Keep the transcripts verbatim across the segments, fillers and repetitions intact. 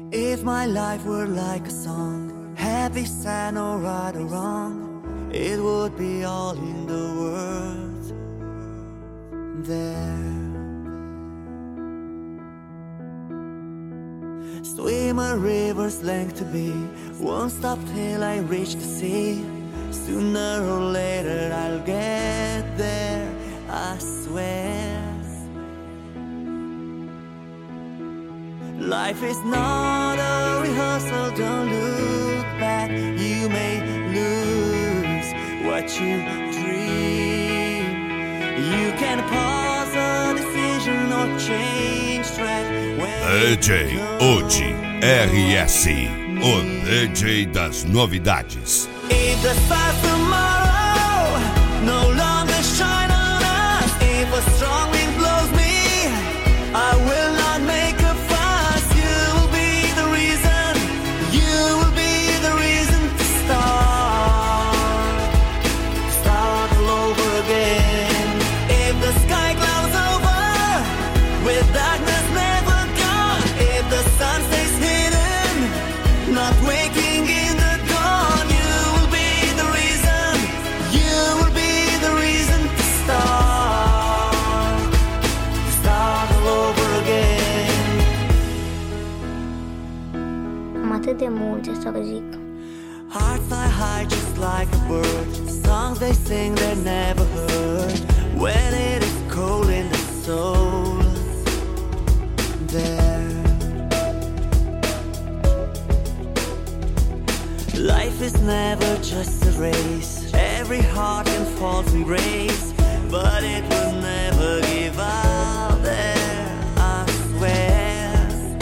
If my life were like a song, happy, sad, or right or wrong, it would be all in the words there. Swim a river's length to be, won't stop till I reach the sea. Sooner or later I'll get there, I swear. Life is not a rehearsal, don't look back. You may lose what you dream. You can pause a decision or change track. D J Odi R S, o D J das novidades. If the stars tomorrow no longer shine on us, if a strong wind blows me, I will not make a fuss. You will be the reason, you will be the reason to start, start all over again. If the sky clouds over, with darkness never gone, if the sun stays hidden, not waking in the dawn, you will be the reason, you will be the reason to start, start all over again. Am atât de multe să vă zic. Hearts fly high just like a bird, songs they sing they never heard, when it is cold in the soul there. Life is never just a race, every heart can fall from grace, but it will never give up there, I swear.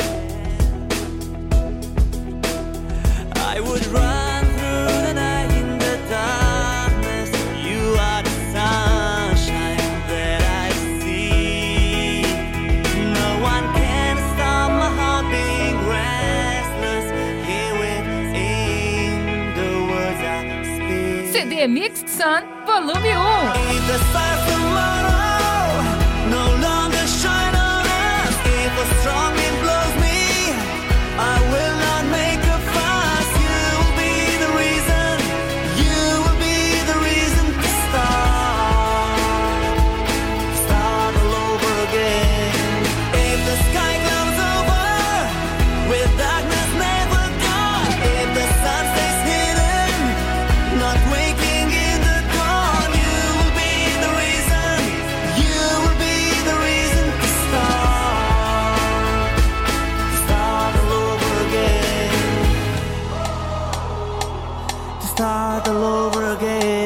I would run through the night in the darkness, you are the sunshine that I see. No one can stop my heart being restless, here within the words I speak. C D Mixed Sun, volume um. If the stars tomorrow no longer shine on us, if a strong wind blows me, I will not make a fuss. You will be the reason, you will be the reason to start, start all over again. If the sky clouds over, with darkness never gone, if the sun stays hidden, not waking in the dawn, you will be the reason, you will be the reason to start, start all over again, to start all over again.